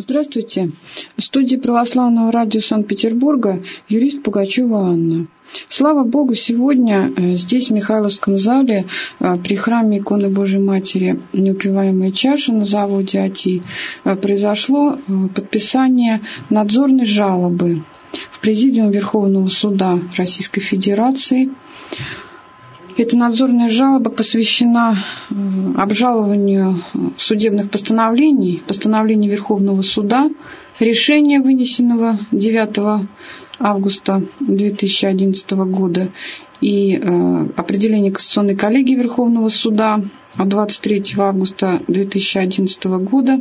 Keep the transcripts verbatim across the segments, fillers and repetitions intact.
Здравствуйте. В студии Православного радио Санкт-Петербурга юрист Пугачева Анна. Слава Богу, сегодня здесь, в Михайловском зале, при храме иконы Божией Матери «Неупиваемая чаша» на заводе АТИ, произошло подписание надзорной жалобы в Президиум Верховного Суда Российской Федерации. Эта надзорная жалоба посвящена обжалованию судебных постановлений, постановлений Верховного Суда, решения, вынесенного девятого августа две тысячи одиннадцатого года, и определение Конституционной коллегии Верховного Суда от двадцать третьего августа две тысячи одиннадцатого года,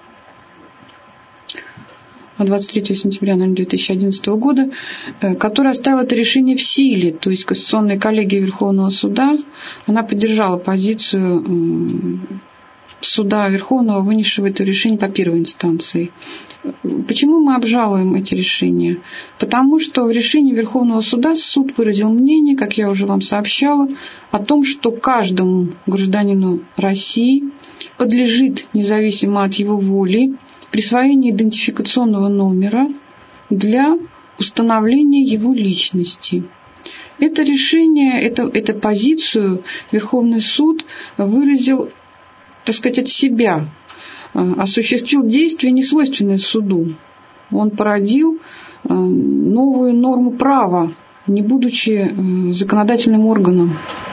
двадцать третьего сентября две тысячи одиннадцатого года, которая оставила это решение в силе. То есть Конституционная коллегия Верховного Суда, она поддержала позицию Суда Верховного, вынесшего это решение по первой инстанции. Почему мы обжалуем эти решения? Потому что в решении Верховного Суда суд выразил мнение, как я уже вам сообщала, о том, что каждому гражданину России подлежит, независимо от его воли, присвоение идентификационного номера для установления его личности. Это решение, это, эту позицию Верховный суд выразил, так сказать, от себя, осуществил действие, несвойственное суду. Он породил новую норму права, не будучи законодательным органом.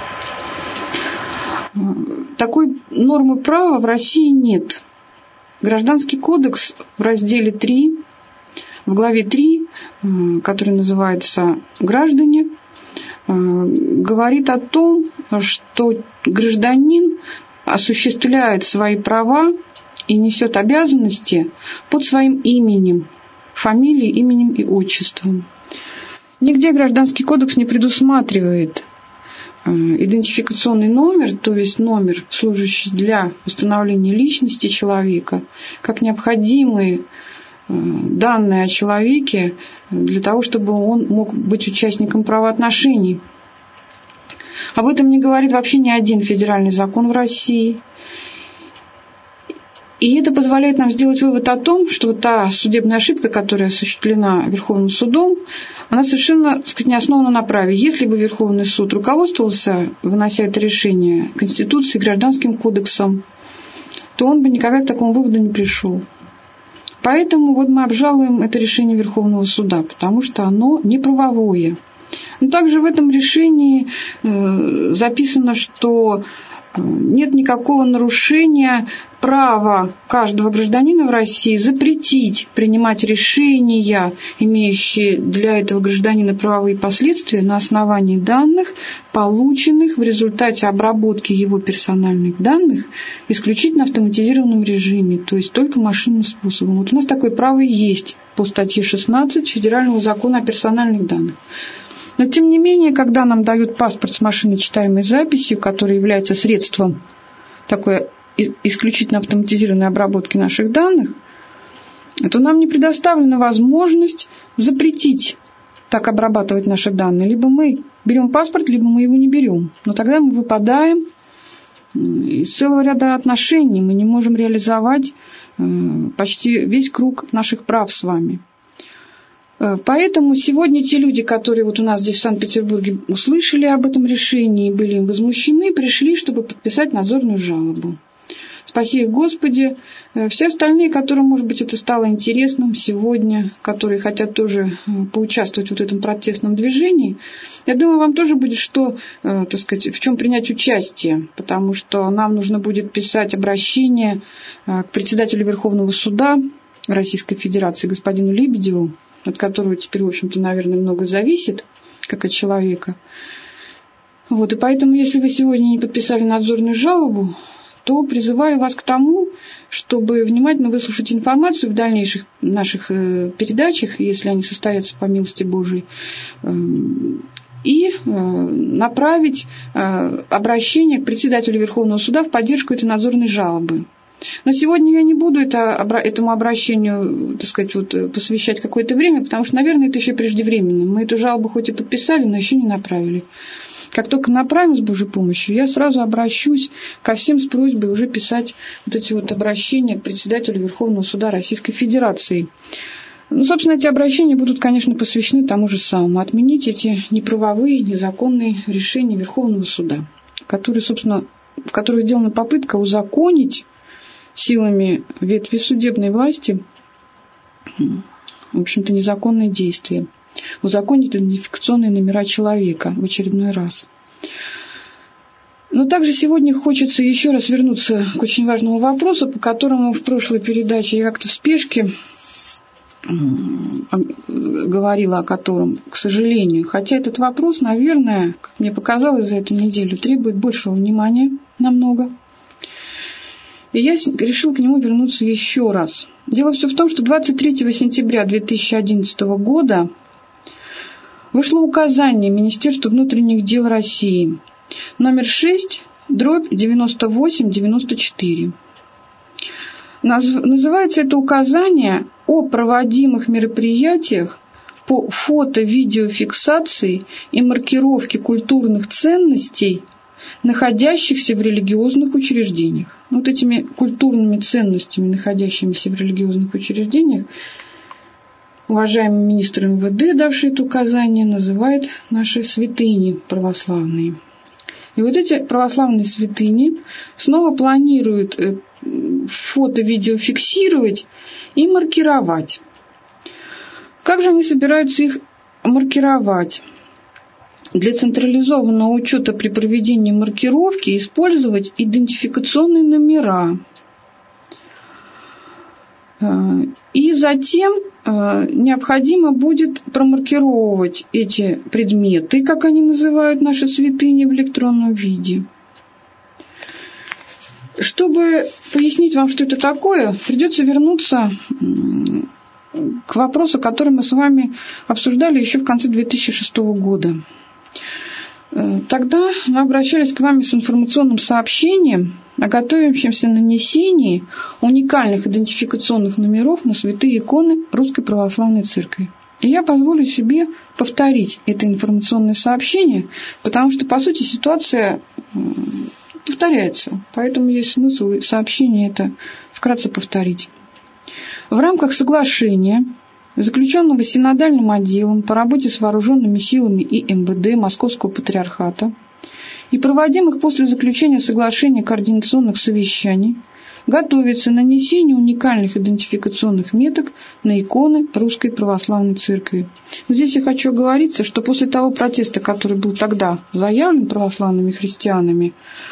Такой нормы права в России нет. Гражданский кодекс в разделе три, в главе три, который называется «Граждане», говорит о том, что гражданин осуществляет свои права и несет обязанности под своим именем, фамилией, именем и отчеством. Нигде Гражданский кодекс не предусматривает идентификационный номер, то есть номер, служащий для установления личности человека, как необходимые данные о человеке для того, чтобы он мог быть участником правоотношений. Об этом не говорит вообще ни один федеральный закон в России. И это позволяет нам сделать вывод о том, что та судебная ошибка, которая осуществлена Верховным судом, она совершенно, так сказать, не основана на праве. Если бы Верховный суд руководствовался, вынося это решение, Конституцией, Гражданским кодексом, то он бы никогда к такому выводу не пришел. Поэтому вот мы обжалуем это решение Верховного суда, потому что оно неправовое. Но также в этом решении записано, что нет никакого нарушения права каждого гражданина в России запретить принимать решения, имеющие для этого гражданина правовые последствия, на основании данных, полученных в результате обработки его персональных данных исключительно в автоматизированном режиме, то есть только машинным способом. Вот у нас такое право и есть по статье шестнадцать Федерального закона о персональных данных. Но, тем не менее, когда нам дают паспорт с машиночитаемой записью, который является средством такой исключительно автоматизированной обработки наших данных, то нам не предоставлена возможность запретить так обрабатывать наши данные. Либо мы берем паспорт, либо мы его не берем. Но тогда мы выпадаем из целого ряда отношений. Мы не можем реализовать почти весь круг наших прав с вами. Поэтому сегодня те люди, которые вот у нас здесь в Санкт-Петербурге услышали об этом решении и были им возмущены, пришли, чтобы подписать надзорную жалобу. Спаси их Господи. Все остальные, которым, может быть, это стало интересным сегодня, которые хотят тоже поучаствовать в вот этом протестном движении, я думаю, вам тоже будет что, так сказать, в чем принять участие, потому что нам нужно будет писать обращение к председателю Верховного суда Российской Федерации господину Лебедеву, от которого теперь, в общем-то, наверное, много зависит, как от человека. Вот, и поэтому, если вы сегодня не подписали надзорную жалобу, то призываю вас к тому, чтобы внимательно выслушать информацию в дальнейших наших передачах, если они состоятся по милости Божией, и направить обращение к председателю Верховного суда в поддержку этой надзорной жалобы. Но сегодня я не буду это, этому обращению, так сказать, вот, посвящать какое-то время, потому что, наверное, это еще преждевременно. Мы эту жалобу хоть и подписали, но еще не направили. как только направим с Божьей помощью, я сразу обращусь ко всем с просьбой уже писать вот эти вот обращения к председателю Верховного суда Российской Федерации. Ну, собственно, эти обращения будут, конечно, посвящены тому же самому. Отменить эти неправовые, незаконные решения Верховного суда, которые, собственно, в которых сделана попытка узаконить силами ветви судебной власти, в общем-то, незаконные действия. Узаконить идентификационные номера человека в очередной раз. Но также сегодня хочется еще раз вернуться к очень важному вопросу, по которому в прошлой передаче я как-то в спешке говорила, о котором, к сожалению. Хотя этот вопрос, наверное, как мне показалось за эту неделю, требует большего внимания намного. И я решила к нему вернуться еще раз. Дело все в том, что двадцать третьего сентября две тысячи одиннадцатого года вышло указание Министерства внутренних дел России номер шесть, дробь девяносто восемь девяносто четыре. Называется это указание о проводимых мероприятиях по фото-видеофиксации и маркировке культурных ценностей, находящихся в религиозных учреждениях. Вот этими культурными ценностями, находящимися в религиозных учреждениях, уважаемый министр эм вэ дэ, давший это указание, называет наши святыни православные. И вот эти православные святыни снова планируют фото-видео фиксировать и маркировать. Как же они собираются их маркировать? Для централизованного учета при проведении маркировки использовать идентификационные номера. И затем необходимо будет промаркировать эти предметы, как они называют наши святыни, в электронном виде. Чтобы пояснить вам, что это такое, придется вернуться к вопросу, который мы с вами обсуждали еще в конце две тысячи шестого года. Тогда мы обращались к вам с информационным сообщением о готовящемся нанесении уникальных идентификационных номеров на святые иконы Русской Православной Церкви. И я позволю себе повторить это информационное сообщение, потому что, по сути, ситуация повторяется. Поэтому есть смысл сообщение это вкратце повторить. В рамках соглашения, заключенного Синодальным отделом по работе с вооруженными силами и эм вэ дэ Московского Патриархата и проводимых после заключения соглашения координационных совещаний, готовится нанесение уникальных идентификационных меток на иконы Русской Православной Церкви. Здесь я хочу оговориться, что после того протеста, который был тогда заявлен православными христианами,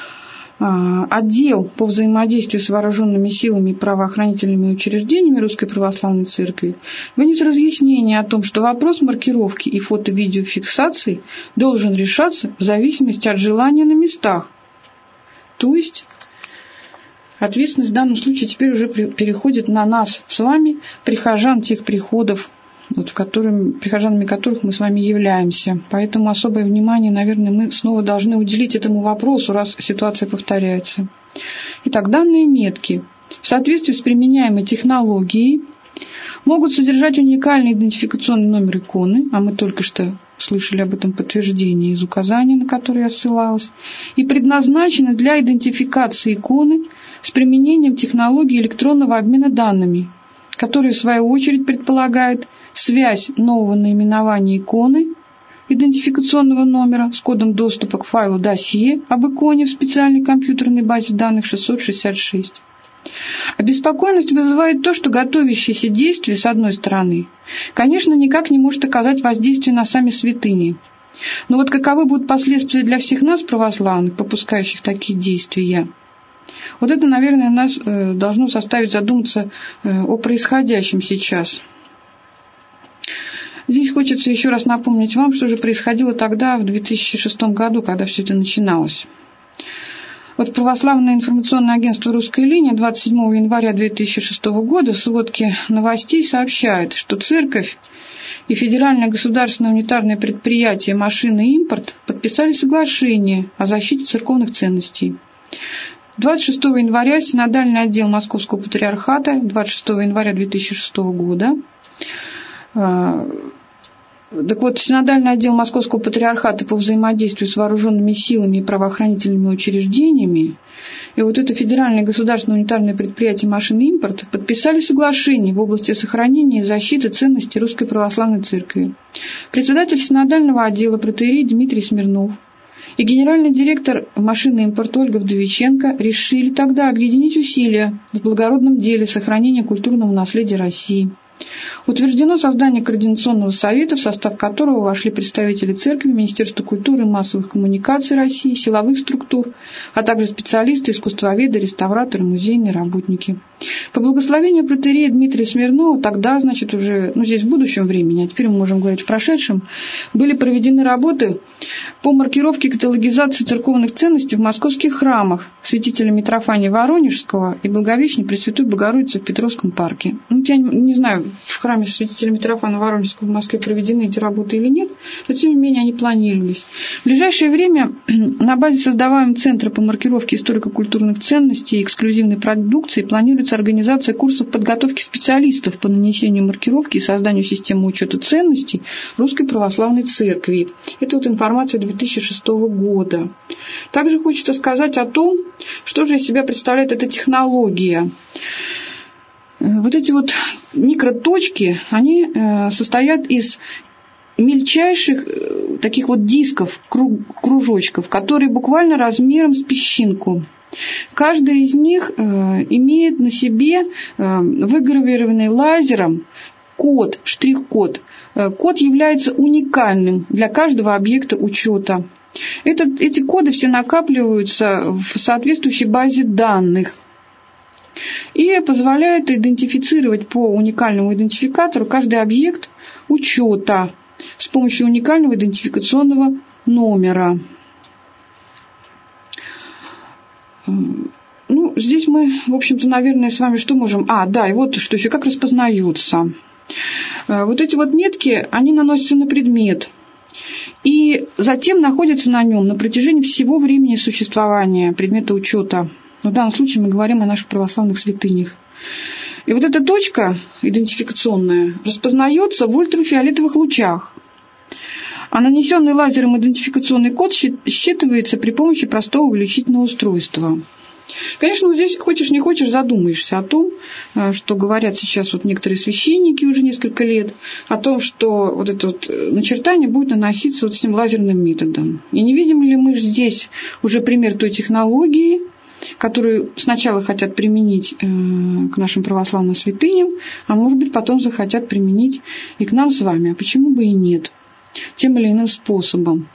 отдел по взаимодействию с вооруженными силами и правоохранительными учреждениями Русской Православной Церкви вынес разъяснение о том, что вопрос маркировки и фото-видеофиксации должен решаться в зависимости от желания на местах. То есть ответственность в данном случае теперь уже переходит на нас с вами, прихожан тех приходов, вот, в которым, прихожанами которых мы с вами являемся. Поэтому особое внимание, наверное, мы снова должны уделить этому вопросу, раз ситуация повторяется. Итак, данные метки в соответствии с применяемой технологией могут содержать уникальный идентификационный номер иконы, а мы только что слышали об этом подтверждение из указания, на которое я ссылалась, и предназначены для идентификации иконы с применением технологии электронного обмена данными, который в свою очередь предполагает связь нового наименования иконы, идентификационного номера с кодом доступа к файлу досье об иконе в специальной компьютерной базе данных шестьсот шестьдесят шесть. Обеспокоенность вызывает то, что готовящееся действие, с одной стороны, конечно, никак не может оказать воздействие на сами святыни. Но вот каковы будут последствия для всех нас, православных, попускающих такие действия? Вот это, наверное, нас э, должно заставить задуматься э, о происходящем сейчас. Здесь хочется еще раз напомнить вам, что же происходило тогда, в две тысячи шестом году, когда все это начиналось. Вот православное информационное агентство «Русская линия» двадцать седьмого января две тысячи шестого года в сводке новостей сообщает, что Церковь и Федеральное государственное унитарное предприятие «Машины и импорт» подписали соглашение о защите церковных ценностей. двадцать шестого января Синодальный отдел Московского Патриархата, двадцать шестого января две тысячи шестого года, Так вот, Синодальный отдел Московского патриархата по взаимодействию с вооруженными силами и правоохранительными учреждениями и вот это Федеральное государственное унитарное предприятие «Машинный импорт» подписали соглашение в области сохранения и защиты ценностей Русской Православной Церкви. Председатель Синодального отдела протоиерей Дмитрий Смирнов и генеральный директор «Машинный импорт» Ольга Вдовиченко решили тогда объединить усилия в благородном деле сохранения культурного наследия России. Утверждено создание Координационного совета, в состав которого вошли представители Церкви, Министерства культуры и массовых коммуникаций России, силовых структур, а также специалисты, искусствоведы, реставраторы, музейные работники. По благословению протоиерея Дмитрия Смирнова тогда, значит, уже, ну, здесь в будущем времени, а теперь мы можем говорить в прошедшем, были проведены работы по маркировке и каталогизации церковных ценностей в московских храмах святителя Митрофания Воронежского и Благовещения Пресвятой Богородицы в Петровском парке. Ну, я не знаю, в храме святителя Митрофана Воронежского в Москве проведены эти работы или нет, но тем не менее они планировались. В ближайшее время на базе создаваемого Центра по маркировке историко-культурных ценностей и эксклюзивной продукции планируется организация курсов подготовки специалистов по нанесению маркировки и созданию системы учета ценностей Русской Православной Церкви. Это вот информация две тысячи шестого года. Также хочется сказать о том, что же из себя представляет эта технология. Вот эти вот микроточки, они состоят из мельчайших таких вот дисков, кружочков, которые буквально размером с песчинку. Каждая из них имеет на себе выгравированный лазером код, штрих-код. Код является уникальным для каждого объекта учета. Это, эти коды все накапливаются в соответствующей базе данных и позволяет идентифицировать по уникальному идентификатору каждый объект учета с помощью уникального идентификационного номера. Ну, здесь мы, в общем-то, наверное, с вами что можем... А, да, и вот что еще, как распознаются. Вот эти вот метки, они наносятся на предмет и затем находятся на нем на протяжении всего времени существования предмета учета. В данном случае мы говорим о наших православных святынях. И вот эта точка идентификационная распознается в ультрафиолетовых лучах. А нанесенный лазером идентификационный код считывается при помощи простого увеличительного устройства. Конечно, вот здесь хочешь не хочешь задумаешься о том, что говорят сейчас вот некоторые священники уже несколько лет, о том, что вот это вот начертание будет наноситься вот этим лазерным методом. И не видим ли мы здесь уже пример той технологии, которую сначала хотят применить к нашим православным святыням, а может быть потом захотят применить и к нам с вами. А почему бы и нет? Тем или иным способом.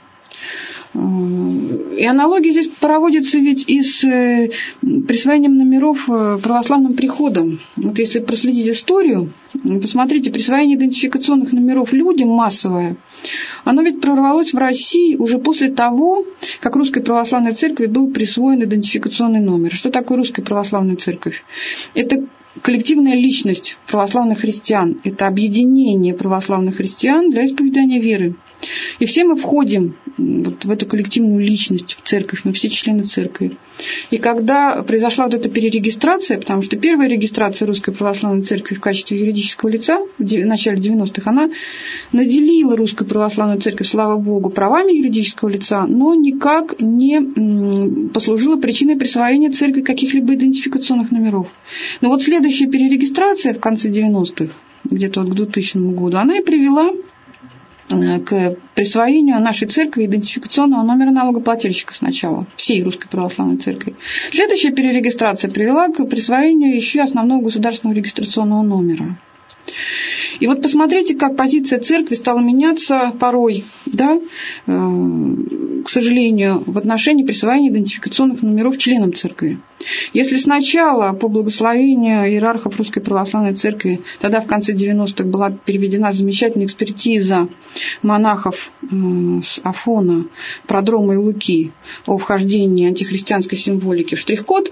И аналогия здесь проводится ведь и с присвоением номеров православным приходам. Вот если проследить историю, посмотрите, присвоение идентификационных номеров людям массовое, оно ведь прорвалось в России уже после того, как Русской Православной Церкви был присвоен идентификационный номер. Что такое Русская Православная Церковь? Это коллективная личность православных христиан. Это объединение православных христиан для исповедания веры. И все мы входим вот в эту коллективную личность, в церковь, мы все члены церкви. И когда произошла вот эта перерегистрация, потому что первая регистрация Русской Православной Церкви в качестве юридического лица в начале девяностых, она наделила Русскую Православную Церковь, слава Богу, правами юридического лица, но никак не послужила причиной присвоения церкви каких-либо идентификационных номеров. Но вот следующая перерегистрация в конце девяностых, где-то вот к двухтысячному году, она и привела к присвоению нашей церкви идентификационного номера налогоплательщика сначала, всей Русской Православной Церкви. Следующая перерегистрация привела к присвоению еще основного государственного регистрационного номера. И вот посмотрите, как позиция церкви стала меняться порой, да, э, к сожалению, в отношении присвоения идентификационных номеров членам церкви. Если сначала по благословению иерархов Русской Православной Церкви, тогда в конце девяностых была переведена замечательная экспертиза монахов э, с Афона, Продрома и Луки о вхождении антихристианской символики в штрих-код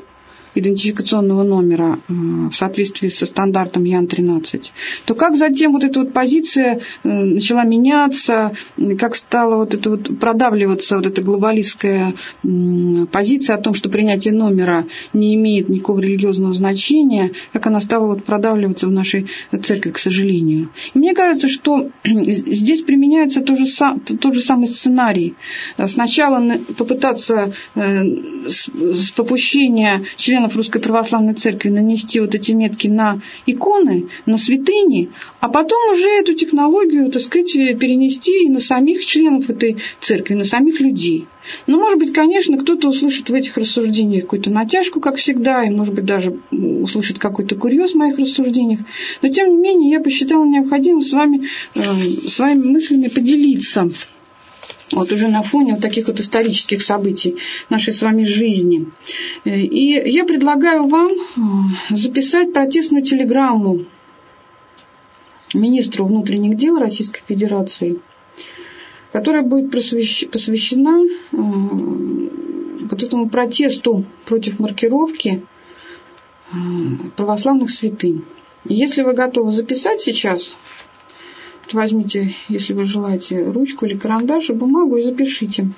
идентификационного номера в соответствии со стандартом Ян тринадцать, то как затем вот эта вот позиция начала меняться, как стала вот это вот продавливаться вот эта глобалистская позиция о том, что принятие номера не имеет никакого религиозного значения, как она стала вот продавливаться в нашей церкви, к сожалению. И мне кажется, что здесь применяется тот же, сам, тот же самый сценарий. Сначала попытаться с попущения членов Русской Православной Церкви нанести вот эти метки на иконы, на святыни, а потом уже эту технологию, так сказать, перенести и на самих членов этой церкви, на самих людей. Ну, может быть, конечно, кто-то услышит в этих рассуждениях какую-то натяжку, как всегда, и, может быть, даже услышит какой-то курьез в моих рассуждениях. Но, тем не менее, я посчитала необходимым с вами, э, своими мыслями поделиться. Вот уже на фоне вот таких вот исторических событий нашей с вами жизни. И я предлагаю вам записать протестную телеграмму министру внутренних дел Российской Федерации, которая будет посвящена вот этому протесту против маркировки православных святынь. И если вы готовы записать сейчас, возьмите, если вы желаете, ручку или карандаш и бумагу и запишите.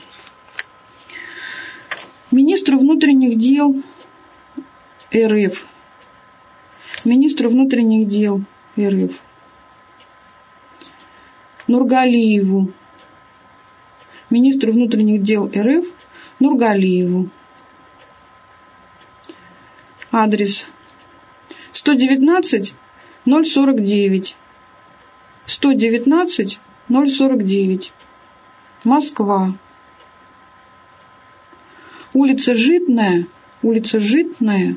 Министру внутренних дел РФ. Министру внутренних дел РФ. Нургалиеву. Министру внутренних дел РФ Нургалиеву. Адрес сто девятнадцать ноль сорок девять. сто девятнадцать ноль сорок девять. Москва. Улица Житная, улица Житная,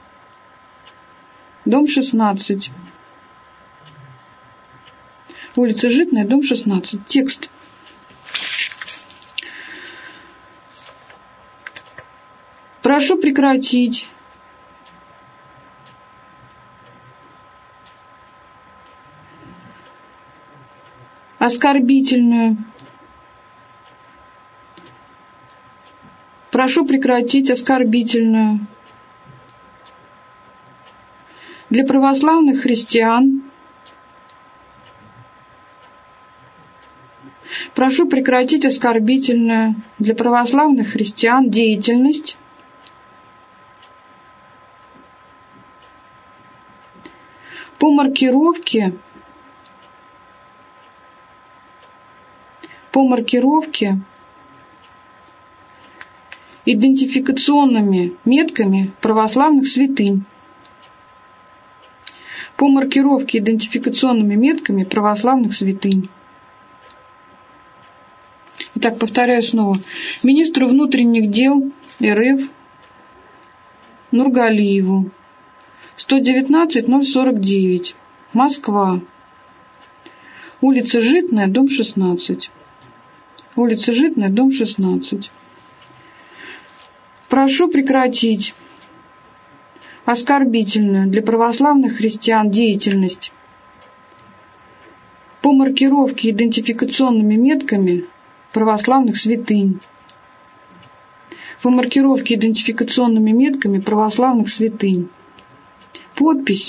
дом шестнадцать. Улица Житная, дом шестнадцать. Текст. Прошу прекратить оскорбительную. Прошу прекратить оскорбительную для православных христиан. Прошу прекратить оскорбительную для православных христиан деятельность по маркировке по маркировке идентификационными метками православных святынь. По маркировке идентификационными метками православных святынь. Итак, повторяю снова. Министру внутренних дел РФ Нургалиеву. сто девятнадцать ноль сорок девять. Москва. Улица Житная, дом шестнадцать. Улица Житная, дом шестнадцать. Прошу прекратить оскорбительную для православных христиан деятельность по маркировке идентификационными метками православных святынь. По маркировке идентификационными метками православных святынь. Подпись.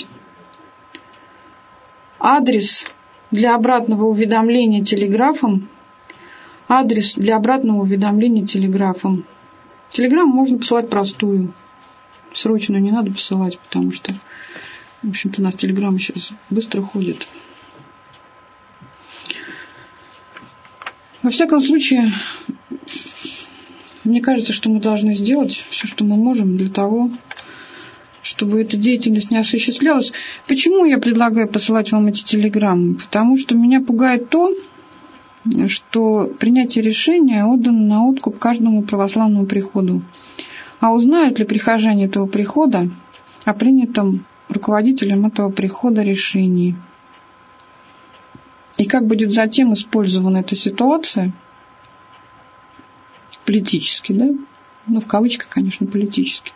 Адрес для обратного уведомления телеграфом. Адрес для обратного уведомления телеграфом. Телеграмму можно посылать простую. Срочную не надо посылать, потому что, в общем-то, у нас телеграмма сейчас быстро ходит. Во всяком случае, мне кажется, что мы должны сделать все, что мы можем для того, чтобы эта деятельность не осуществлялась. Почему я предлагаю посылать вам эти телеграммы? Потому что меня пугает то, что принятие решения отдано на откуп каждому православному приходу. А узнают ли прихожане этого прихода о принятом руководителем этого прихода решении? И как будет затем использована эта ситуация политически, да? Ну, в кавычках, конечно, политически.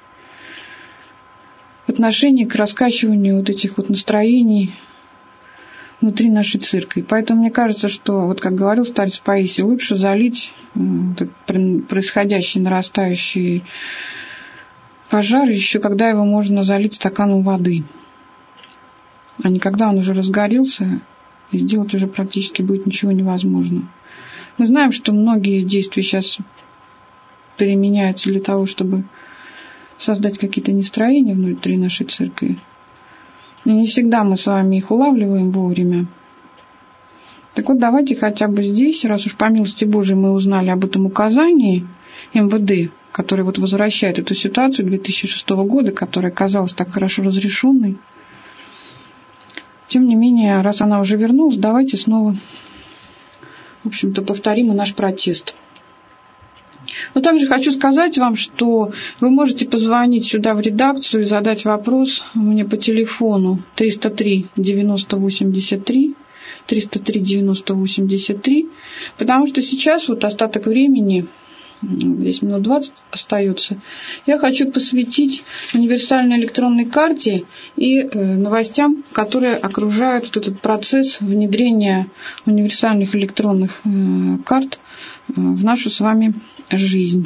В отношении к раскачиванию вот этих вот настроений внутри нашей церкви. Поэтому мне кажется, что, вот как говорил старец Паисий, лучше залить происходящий, нарастающий пожар еще когда его можно залить стаканом воды, а не когда он уже разгорелся, и сделать уже практически будет ничего невозможно. Мы знаем, что многие действия сейчас применяются для того, чтобы создать какие-то нестроения внутри нашей церкви. И не всегда мы с вами их улавливаем вовремя. Так вот, давайте хотя бы здесь, раз уж по милости Божией мы узнали об этом указании эм вэ дэ, который вот возвращает эту ситуацию две тысячи шестого года, которая казалась так хорошо разрешенной. Тем не менее, раз она уже вернулась, давайте снова, в общем-то, повторим и наш протест. Но также хочу сказать вам, что вы можете позвонить сюда в редакцию и задать вопрос мне по телефону триста три девяносто восемьдесят три, триста три девяносто восемьдесят три, потому что сейчас вот остаток времени, здесь минут двадцать остается, я хочу посвятить универсальной электронной карте и новостям, которые окружают вот этот процесс внедрения универсальных электронных карт в нашу с вами жизнь.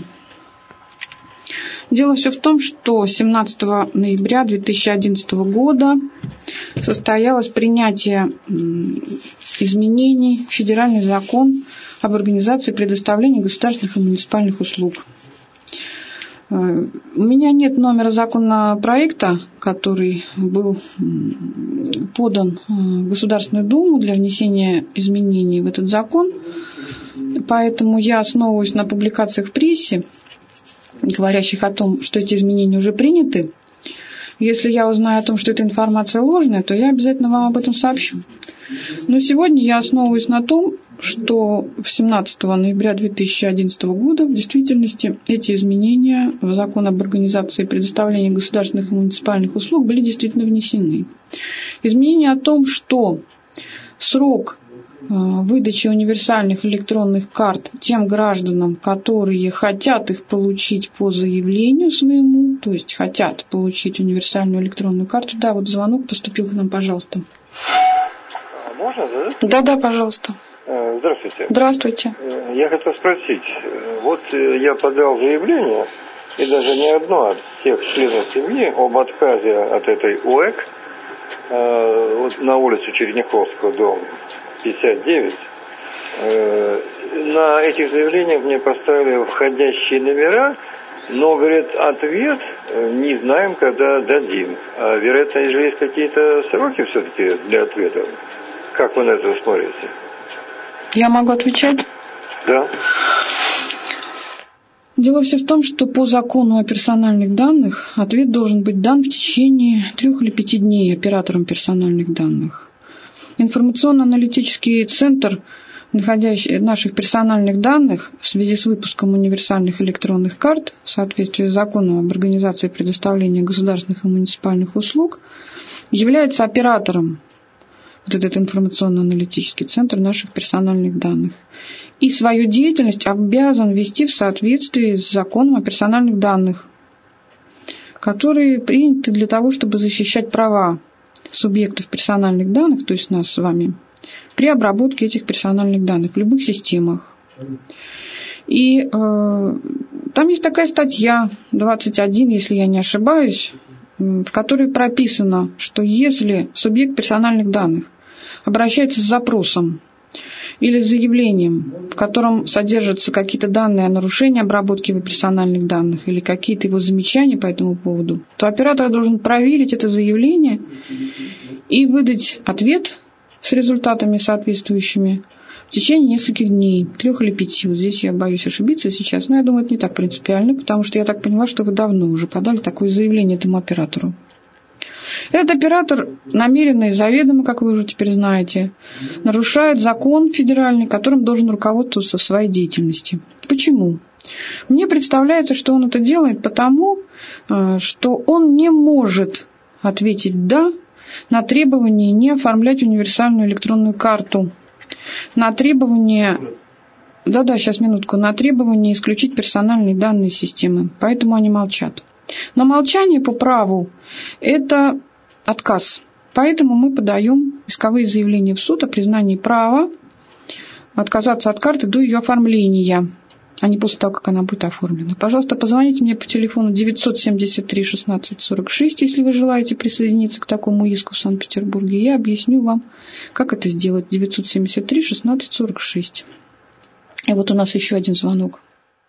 Дело все в том, что семнадцатого ноября две тысячи одиннадцатого года состоялось принятие изменений в федеральный закон об организации предоставления государственных и муниципальных услуг. У меня нет номера законопроекта, который был подан в Государственную Думу для внесения изменений в этот закон, поэтому я основываюсь на публикациях в прессе, говорящих о том, что эти изменения уже приняты. Если я узнаю о том, что эта информация ложная, то я обязательно вам об этом сообщу. Но сегодня я основываюсь на том, что семнадцатого ноября две тысячи одиннадцатого года в действительности эти изменения в закон об организации предоставления государственных и муниципальных услуг были действительно внесены. Изменения о том, что срок выдачи универсальных электронных карт тем гражданам, которые хотят их получить по заявлению своему, то есть хотят получить универсальную электронную карту. Да, вот звонок поступил к нам, пожалуйста. Можно, да? Да, да, пожалуйста. Здравствуйте. Здравствуйте. Я хотел спросить, вот я подал заявление, и даже не одно от всех членов семьи, об отказе от этой УЭК, вот на улицу Черняховского, дом пятьдесят девять. На этих заявлениях мне поставили входящие номера, но, говорит, ответ не знаем, когда дадим. А, вероятно, же есть какие-то сроки все-таки для ответа. Как вы на это смотрите? Я могу отвечать? Да. Дело все в том, что по закону о персональных данных ответ должен быть дан в течение трех или пяти дней оператором персональных данных. Информационно-аналитический центр находящий наших персональных данных в связи с выпуском универсальных электронных карт в соответствии с законом об организации предоставления государственных и муниципальных услуг является оператором, вот этот информационно-аналитический центр наших персональных данных, и свою деятельность обязан вести в соответствии с законом о персональных данных, которые приняты для того, чтобы защищать права субъектов персональных данных, то есть нас с вами, при обработке этих персональных данных в любых системах. И э, там есть такая статья двадцать один, если я не ошибаюсь, в которой прописано, что если субъект персональных данных обращается с запросом или с заявлением, в котором содержатся какие-то данные о нарушении обработки его персональных данных или какие-то его замечания по этому поводу, то оператор должен проверить это заявление и выдать ответ с результатами соответствующими в течение нескольких дней, трех или пяти. Вот здесь я боюсь ошибиться сейчас, но я думаю, это не так принципиально, потому что я так поняла, что вы давно уже подали такое заявление этому оператору. Этот оператор намеренно и заведомо, как вы уже теперь знаете, нарушает закон федеральный, которым должен руководствоваться в своей деятельности. Почему? Мне представляется, что он это делает потому, что он не может ответить «да» на требование не оформлять универсальную электронную карту, на требование, да-да, сейчас минутку, на требование исключить персональные данные системы. Поэтому они молчат. Но молчание по праву – это отказ. Поэтому мы подаем исковые заявления в суд о признании права отказаться от карты до ее оформления. а не после того, как она будет оформлена. Пожалуйста, позвоните мне по телефону девятьсот семьдесят три шестнадцать сорок шесть, если вы желаете присоединиться к такому иску в Санкт-Петербурге. Я объясню вам, как это сделать. девятьсот семьдесят три шестнадцать сорок шесть. И вот у нас еще один звонок.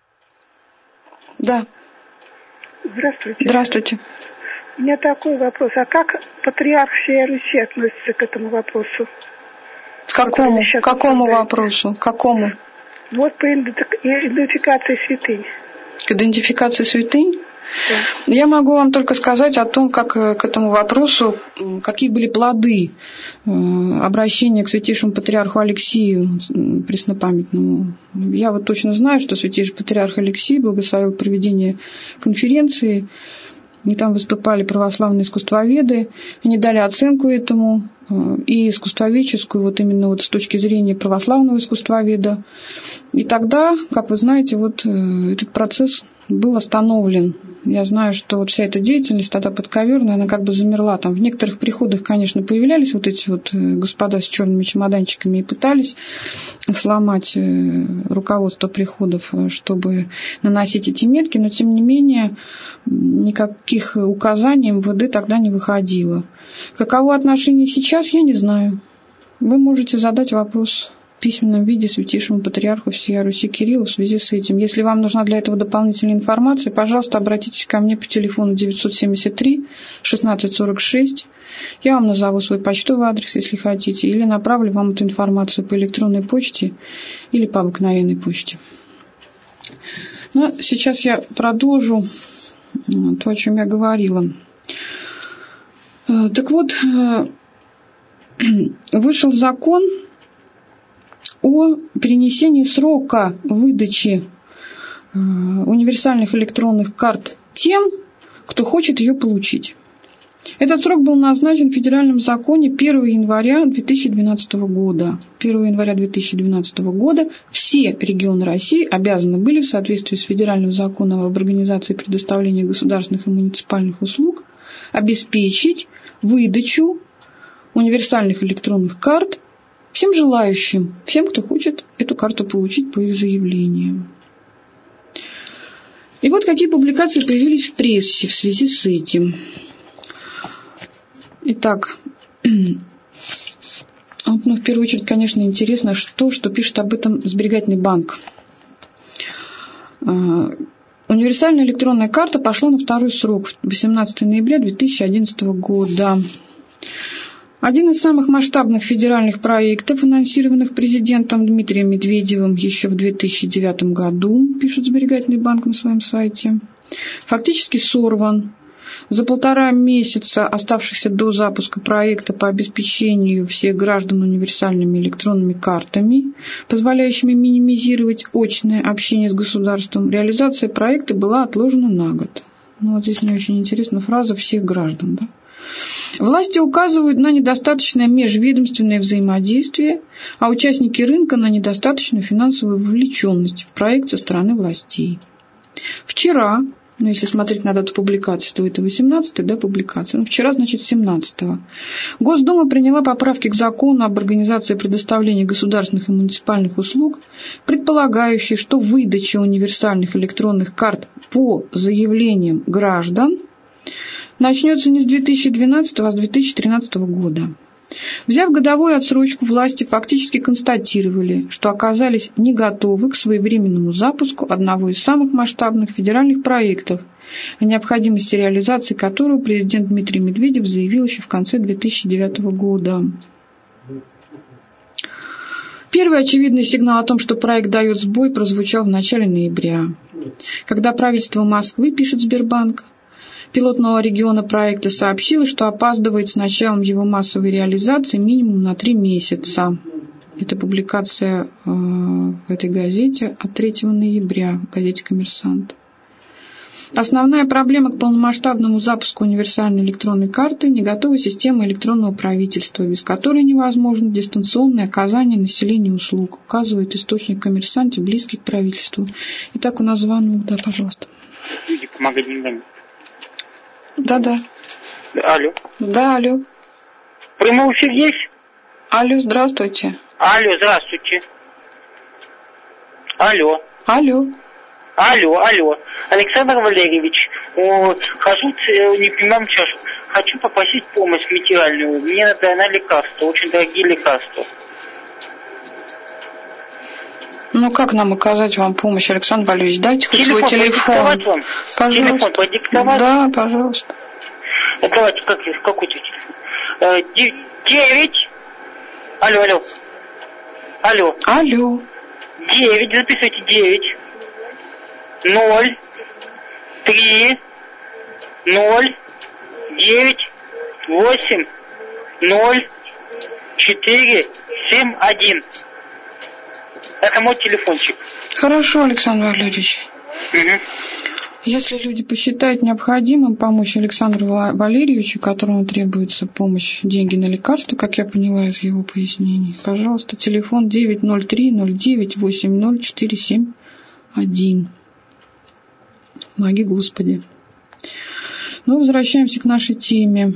Да. Здравствуйте. Здравствуйте. У меня такой вопрос. А как патриарх всей Руси относится к этому вопросу? К какому, к какому вопросу? К какому? Вот по идентификации святынь. К идентификации святынь? Да. Я могу вам только сказать о том, как к этому вопросу, какие были плоды обращения к святейшему патриарху Алексию Преснопамятному. Я вот точно знаю, что святейший патриарх Алексий благословил проведение конференции, и там выступали православные искусствоведы, они дали оценку этому, и искусствоведческую, вот именно вот с точки зрения православного искусствоведа. И тогда, как вы знаете, вот этот процесс был остановлен. Я знаю, что вот вся эта деятельность тогда подковерная, она как бы замерла. Там в некоторых приходах, конечно, появлялись вот эти вот господа с черными чемоданчиками и пытались сломать руководство приходов, чтобы наносить эти метки, но тем не менее никаких указаний эм вэ дэ тогда не выходило. Каково отношение сейчас, я не знаю. Вы можете задать вопрос в письменном виде святейшему патриарху всея Руси Кириллу в связи с этим. Если вам нужна для этого дополнительная информация, пожалуйста, обратитесь ко мне по телефону девятьсот семьдесят три шестнадцать сорок шесть. Я вам назову свой почтовый адрес, если хотите, или направлю вам эту информацию по электронной почте или по обыкновенной почте. Но сейчас я продолжу то, о чем я говорила. Так вот, вышел закон о перенесении срока выдачи универсальных электронных карт тем, кто хочет ее получить. Этот срок был назначен в федеральном законе первого января две тысячи двенадцатого года. первого января две тысячи двенадцатого года все регионы России обязаны были в соответствии с федеральным законом об организации предоставления государственных и муниципальных услуг обеспечить выдачу универсальных электронных карт всем желающим, всем, кто хочет эту карту получить по их заявлению. И вот какие публикации появились в прессе в связи с этим. Итак, вот, ну, в первую очередь, конечно, интересно, что, что пишет об этом Сберегательный банк. Универсальная электронная карта пошла на второй срок, восемнадцатого ноября две тысячи одиннадцатого года. Один из самых масштабных федеральных проектов, анонсированных президентом Дмитрием Медведевым еще в две тысячи девятом году, пишет Сберегательный банк на своем сайте, фактически сорван. За полтора месяца, оставшихся до запуска проекта по обеспечению всех граждан универсальными электронными картами, позволяющими минимизировать очное общение с государством, реализация проекта была отложена на год. Ну, вот здесь мне очень интересна фраза «всех граждан». Да? Власти указывают на недостаточное межведомственное взаимодействие, а участники рынка на недостаточную финансовую вовлеченность в проект со стороны властей. Вчера, ну, если смотреть на дату публикации, то это восемнадцатая, да, публикация. Ну, вчера, значит, семнадцатого. Госдума приняла поправки к закону об организации предоставления государственных и муниципальных услуг, предполагающие, что выдача универсальных электронных карт по заявлениям граждан начнется не с две тысячи двенадцатого, а с две тысячи тринадцатого года. Взяв годовую отсрочку, власти фактически констатировали, что оказались не готовы к своевременному запуску одного из самых масштабных федеральных проектов, о необходимости реализации которого президент Дмитрий Медведев заявил еще в конце две тысячи девятого года. Первый очевидный сигнал о том, что проект дает сбой, прозвучал в начале ноября, когда правительство Москвы, пишет Сбербанк, пилотного региона проекта сообщило, что опаздывает с началом его массовой реализации минимум на три месяца. Это публикация в этой газете от третьего ноября, в газете «Коммерсант». Основная проблема к полномасштабному запуску универсальной электронной карты – не готовая система электронного правительства, без которой невозможно дистанционное оказание населению услуг, указывает источник в «Коммерсанте», близкий к правительству. Итак, у нас звонок. Да, пожалуйста. Люди помогать деньгами. Да-да. Алло. Да, алло. Прямой эфир есть? Алло, здравствуйте. Алло, здравствуйте. Алло. Алло. Алло, алло. Александр Валерьевич, вот, хожу, не понимаю, что хочу попросить помощь материальную. Мне надо на лекарства, очень дорогие лекарства. Ну, как нам оказать вам помощь, Александр Валерьевич? Дайте хоть телефон, свой телефон. Вам? Пожалуйста. Телефон продиктовать? Да, пожалуйста. Давайте, как, какой телефон? Девять. Алло, алло. Алло. Алло. Девять, записывайте девять. Ноль. Три. Ноль. Девять. Восемь. Ноль. Четыре. Семь. Один. Это мой телефончик. Хорошо, Александр Валерьевич. Угу. Если люди посчитают необходимым помочь Александру Валерьевичу, которому требуется помощь, деньги на лекарства, как я поняла из его пояснений, пожалуйста, телефон девять ноль три ноль девять восемь ноль четыре семь один. Помоги, Господи. Ну, возвращаемся к нашей теме.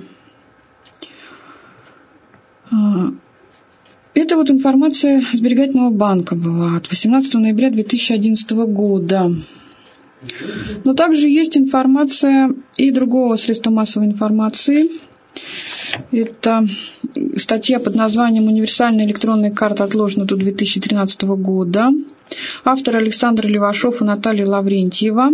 Это вот информация Сберегательного банка была от восемнадцатого ноября две тысячи одиннадцатого года. Но также есть информация и другого средства массовой информации. Это статья под названием «Универсальная электронная карта отложена до две тысячи тринадцатого года». Автор Александр Левашов и Наталья Лаврентьева.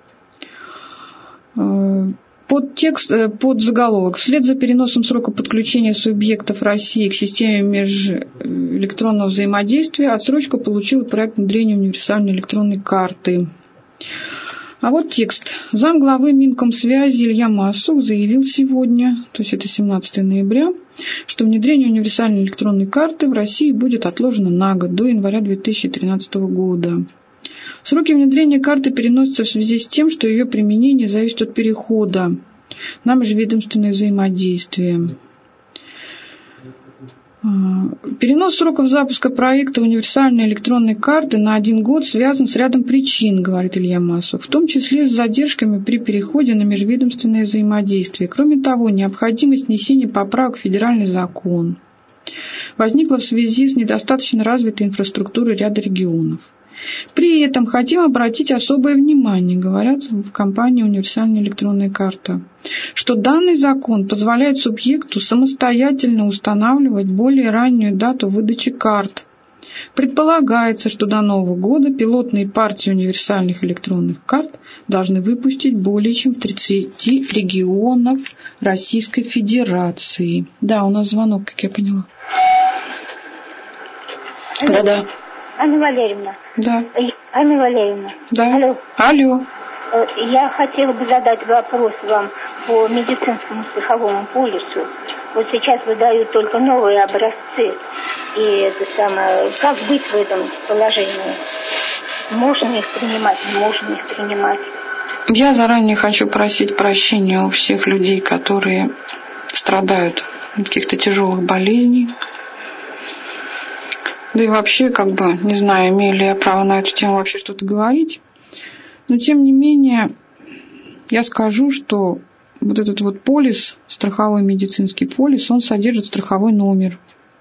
Под, текст, под заголовок: «Вслед за переносом срока подключения субъектов России к системе межэлектронного взаимодействия отсрочку получил проект внедрения универсальной электронной карты». А вот текст. Замглавы Минкомсвязи Илья Массов заявил сегодня, то есть это семнадцатого ноября, что внедрение универсальной электронной карты в России будет отложено на год, до января две тысячи тринадцатого года. Сроки внедрения карты переносятся в связи с тем, что ее применение зависит от перехода на межведомственное взаимодействие. Перенос сроков запуска проекта универсальной электронной карты на один год связан с рядом причин, говорит Илья Массов, в том числе с задержками при переходе на межведомственное взаимодействие. Кроме того, необходимость внесения поправок в федеральный закон возникла в связи с недостаточно развитой инфраструктурой ряда регионов. При этом хотим обратить особое внимание, говорят в компании «Универсальная электронная карта», что данный закон позволяет субъекту самостоятельно устанавливать более раннюю дату выдачи карт. Предполагается, что до Нового года пилотные партии универсальных электронных карт должны выпустить более чем в тридцати регионах Российской Федерации. Да, у нас звонок, как я поняла. Да-да. Анна Валерьевна. Да. Анна Валерьевна. Да. Алло. Алло. Я хотела бы задать вопрос вам по медицинскому страховому полису. Вот сейчас выдают только новые образцы. И это самое, как быть в этом положении? Можно их принимать, не можно их принимать? Я заранее хочу просить прощения у всех людей, которые страдают от каких-то тяжелых болезней. Да и вообще, как бы, не знаю, имею ли я право на эту тему вообще что-то говорить. Но, тем не менее, я скажу, что вот этот вот полис, страховой медицинский полис, он содержит страховой номер.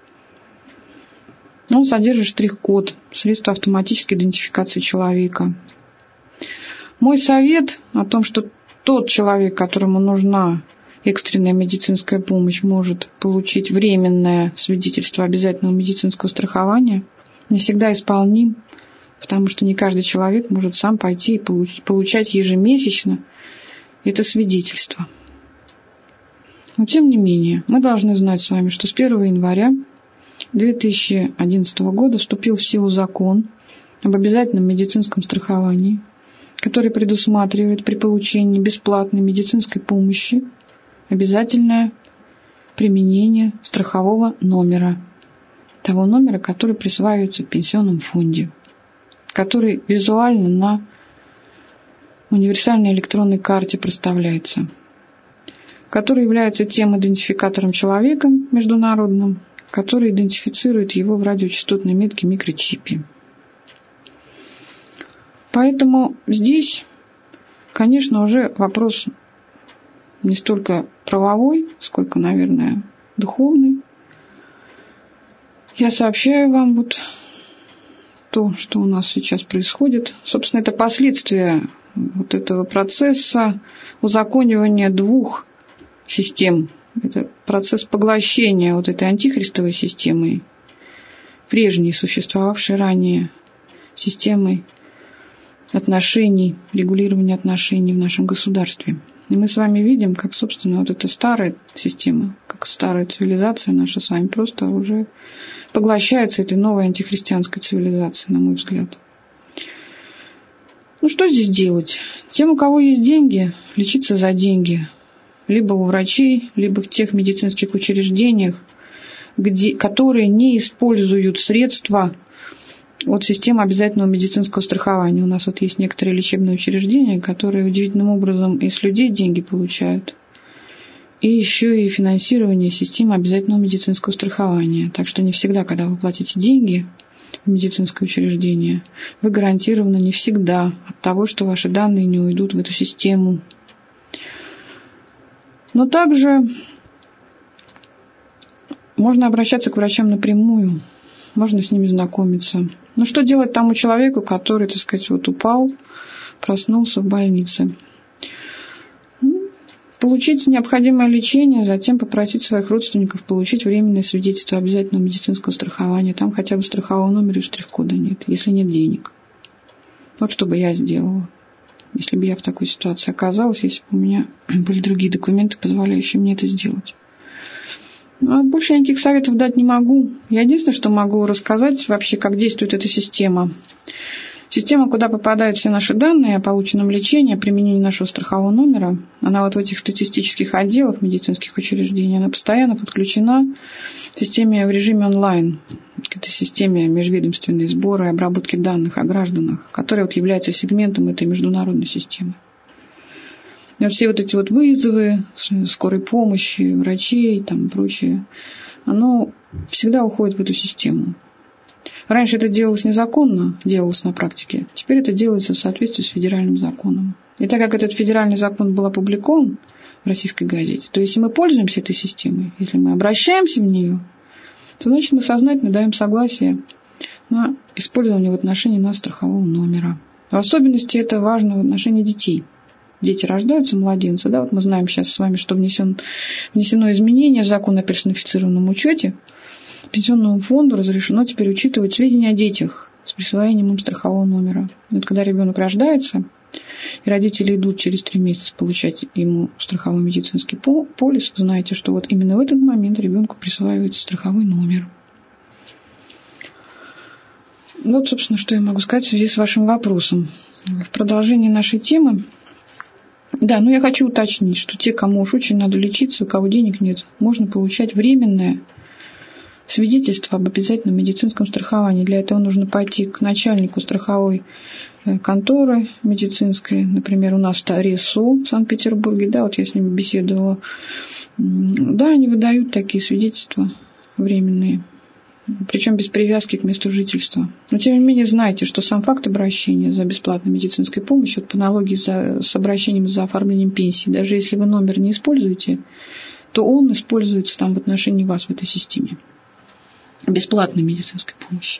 Он содержит штрих-код, средство автоматической идентификации человека. Мой совет о том, что тот человек, которому нужна экстренная медицинская помощь, может получить временное свидетельство обязательного медицинского страхования, не всегда исполним, потому что не каждый человек может сам пойти и получать ежемесячно это свидетельство. Но тем не менее, мы должны знать с вами, что с первого января две тысячи одиннадцатого года вступил в силу закон об обязательном медицинском страховании, который предусматривает при получении бесплатной медицинской помощи обязательное применение страхового номера, того номера, который присваивается в пенсионном фонде, который визуально на универсальной электронной карте проставляется, который является тем идентификатором человека международным, который идентифицирует его в радиочастотной метке микрочипе. Поэтому здесь, конечно, уже вопрос не столько правовой, сколько, наверное, духовный. Я сообщаю вам вот то, что у нас сейчас происходит. Собственно, это последствия вот этого процесса узаконивания двух систем. Это процесс поглощения вот этой антихристовой системой, прежней, существовавшей ранее системой отношений, регулирования отношений в нашем государстве. И мы с вами видим, как, собственно, вот эта старая система, как старая цивилизация наша с вами просто уже поглощается этой новой антихристианской цивилизацией, на мой взгляд. Ну, что здесь делать? Тем, у кого есть деньги, лечиться за деньги. Либо у врачей, либо в тех медицинских учреждениях, где, которые не используют средства от системы обязательного медицинского страхования. У нас вот есть некоторые лечебные учреждения, которые удивительным образом и с людей деньги получают. И еще и финансирование системы обязательного медицинского страхования. Так что не всегда, когда вы платите деньги в медицинское учреждение, вы гарантированы не всегда от того, что ваши данные не уйдут в эту систему. Но также можно обращаться к врачам напрямую, можно с ними знакомиться. Но что делать тому человеку, который, так сказать, вот упал, проснулся в больнице? Получить необходимое лечение, затем попросить своих родственников получить временное свидетельство обязательного медицинского страхования. Там хотя бы страхового номера и штрих-кода нет, если нет денег. Вот что бы я сделала, если бы я в такой ситуации оказалась, если бы у меня были другие документы, позволяющие мне это сделать. А больше я никаких советов дать не могу. Я единственное, что могу рассказать вообще, как действует эта система. Система, куда попадают все наши данные о полученном лечении, о применении нашего страхового номера, она вот в этих статистических отделах медицинских учреждений, она постоянно подключена в системе в режиме онлайн, к этой системе межведомственной сбора и обработки данных о гражданах, которая вот является сегментом этой международной системы. И все вот эти вот вызовы скорой помощи, врачей там, и прочее, оно всегда уходит в эту систему. Раньше это делалось незаконно, делалось на практике. Теперь это делается в соответствии с федеральным законом. И так как этот федеральный закон был опубликован в российской газете, то если мы пользуемся этой системой, если мы обращаемся в нее, то значит мы сознательно даем согласие на использование в отношении нас страхового номера. В особенности это важно в отношении детей. Дети рождаются, младенцы. Да? Вот мы знаем сейчас с вами, что внесен, внесено изменение в закон о персонифицированном учете. Пенсионному фонду разрешено теперь учитывать сведения о детях с присвоением им страхового номера. Вот когда ребенок рождается, и родители идут через три месяца получать ему страховой медицинский полис, знаете, что вот именно в этот момент ребенку присваивается страховой номер. Вот, собственно, что я могу сказать в связи с вашим вопросом. В продолжении нашей темы. Да, но я хочу уточнить, что те, кому уж очень надо лечиться, у кого денег нет, можно получать временное свидетельство об обязательном медицинском страховании. Для этого нужно пойти к начальнику страховой конторы медицинской. Например, у нас РСО в Санкт-Петербурге, да, вот я с ними беседовала. Да, они выдают такие свидетельства временные, причем без привязки к месту жительства. Но, тем не менее, знайте, что сам факт обращения за бесплатной медицинской помощью, по аналогии за, с обращением за оформлением пенсии, даже если вы номер не используете, то он используется там в отношении вас в этой системе бесплатной медицинской помощи.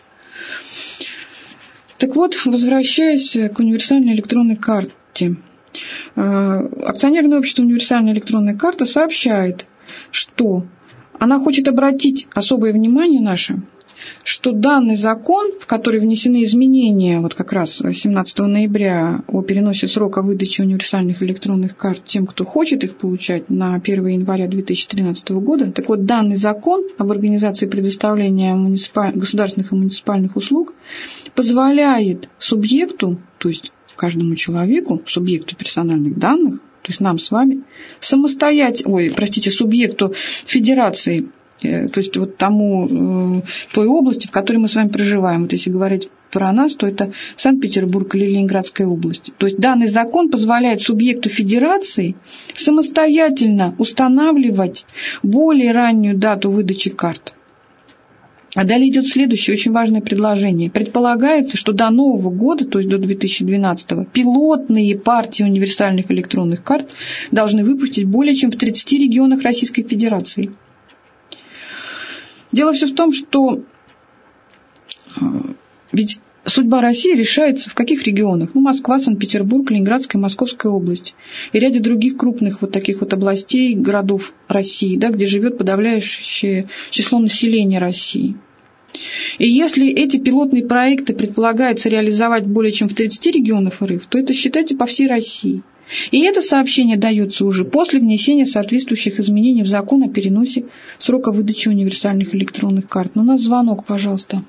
Так вот, возвращаясь к универсальной электронной карте. Акционерное общество «Универсальная электронная карта» сообщает, что она хочет обратить особое внимание наше, что данный закон, в который внесены изменения вот как раз семнадцатого ноября о переносе срока выдачи универсальных электронных карт тем, кто хочет их получать, на первого января две тысячи тринадцатого года. Так вот, данный закон об организации предоставления муниципаль... государственных и муниципальных услуг позволяет субъекту, то есть каждому человеку, субъекту персональных данных, то есть нам с вами, самостоятельно, ой, простите, субъекту федерации, то есть вот тому, той области, в которой мы с вами проживаем. Вот если говорить про нас, то это Санкт-Петербург или Ленинградская область. То есть данный закон позволяет субъекту федерации самостоятельно устанавливать более раннюю дату выдачи карт. А далее идет следующее очень важное предложение. Предполагается, что до Нового года, то есть до две тысячи двенадцатого, пилотные партии универсальных электронных карт должны выпустить более чем в тридцати регионах Российской Федерации. Дело все в том, что ведь судьба России решается в каких регионах? Ну, Москва, Санкт-Петербург, Ленинградская, Московская область. И ряде других крупных вот таких вот областей, городов России, да, где живет подавляющее число населения России. И если эти пилотные проекты предполагается реализовать более чем в тридцати регионах РФ, то это, считайте, по всей России. И это сообщение дается уже после внесения соответствующих изменений в закон о переносе срока выдачи универсальных электронных карт. Ну, у нас звонок, пожалуйста.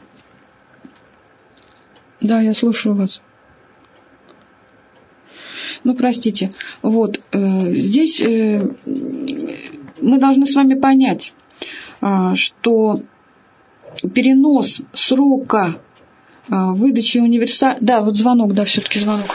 Да, я слушаю вас. Ну, простите. Вот, э, здесь э, мы должны с вами понять, э, что перенос срока э, выдачи универсальных... Да, вот звонок, да, все-таки звонок.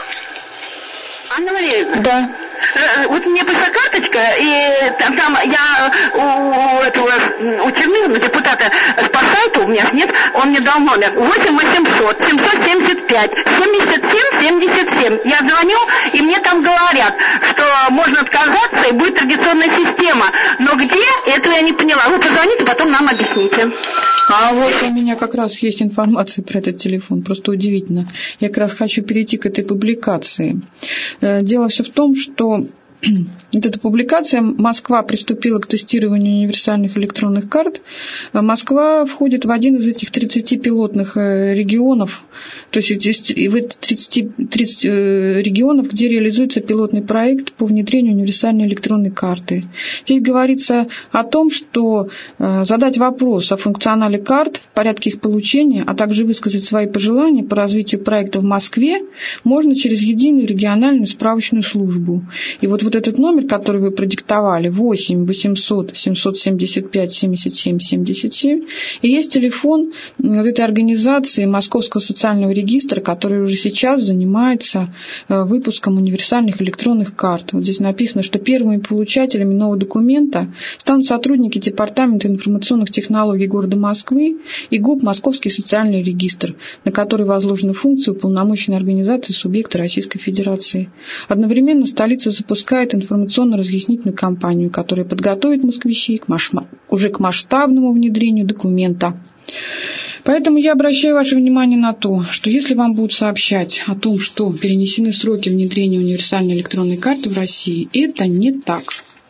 Анна Валерьевна? Да. Вот мне пришла карточка, и там, там я у этого, у Чернышина, депутата по сайту, у меня нет, он мне дал номер восемь восемьсот семьсот семьдесят пять семьдесят семь семьдесят семь. Я звоню, и мне там говорят, что можно отказаться, и будет традиционная система. Но где, это я не поняла. Вы позвоните, потом нам объясните. А вот у меня как раз есть информация про этот телефон, просто удивительно. Я как раз хочу перейти к этой публикации. Дело все в том, что вот эта публикация «Москва приступила к тестированию универсальных электронных карт». Москва входит в один из этих тридцати пилотных регионов, то есть в эти тридцать, тридцать регионов, где реализуется пилотный проект по внедрению универсальной электронной карты. Здесь говорится о том, что задать вопрос о функционале карт, порядке их получения, а также высказать свои пожелания по развитию проекта в Москве можно через единую региональную справочную службу. И вот Вот этот номер, который вы продиктовали, восемь восемьсот семьсот семьдесят пять семьдесят семь семьдесят семь, и есть телефон вот этой организации Московского социального регистра, который уже сейчас занимается выпуском универсальных электронных карт. Вот здесь написано, что первыми получателями нового документа станут сотрудники Департамента информационных технологий города Москвы и ГУП Московский социальный регистр, на который возложены функции уполномоченной организации субъекта Российской Федерации. Одновременно столица запускает информационно-разъяснительную кампанию, которая подготовит москвичей к маш... уже к масштабному внедрению документа. Поэтому я обращаю ваше внимание на то, что если вам будут сообщать о том, что перенесены сроки внедрения универсальной электронной карты в России, это не так.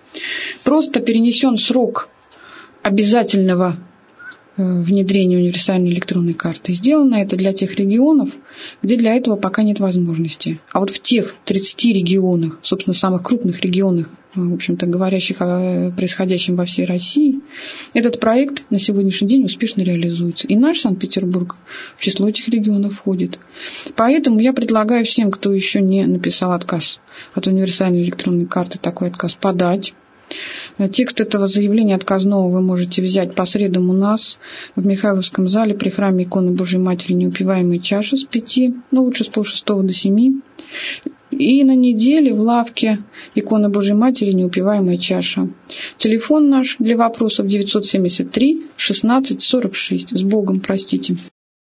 Просто перенесен срок обязательного внедрения универсальной электронной карты. Сделано это для тех регионов, где для этого пока нет возможности. А вот в тех тридцати регионах, собственно, самых крупных регионах, в общем-то, говорящих о происходящем во всей России, этот проект на сегодняшний день успешно реализуется. И наш Санкт-Петербург в число этих регионов входит. Поэтому я предлагаю всем, кто еще не написал отказ от универсальной электронной карты, такой отказ подать. Текст этого заявления отказного вы можете взять по средам у нас в Михайловском зале при храме иконы Божией Матери Неупиваемой чаши с пяти, ну лучше с полшестого до семи. И на неделе в лавке иконы Божией Матери Неупиваемая чаша. Телефон наш для вопросов девятьсот семьдесят три шестнадцать сорок шесть. С Богом, простите.